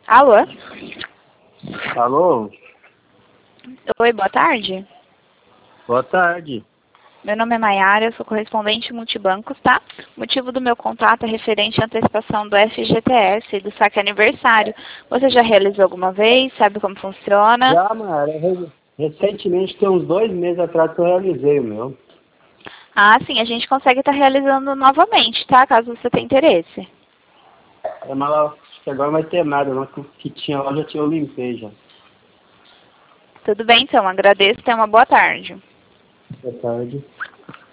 Alô? Alô? Oi, boa tarde. Boa tarde. Meu nome é Maiara, eu sou correspondente multibancos, tá? O motivo do meu contato é referente à antecipação do FGTS e do saque aniversário. Você já realizou alguma vez? Sabe como funciona? Já, Maiara, recentemente, tem uns 2 meses atrás que eu realizei o meu. Ah, sim, a gente consegue estar realizando novamente, tá? Caso você tenha interesse. Mas lá, acho que agora não vai ter nada, não, que o que tinha lá eu limpei já. Tudo bem, então. Agradeço e tenha uma boa tarde. Boa tarde.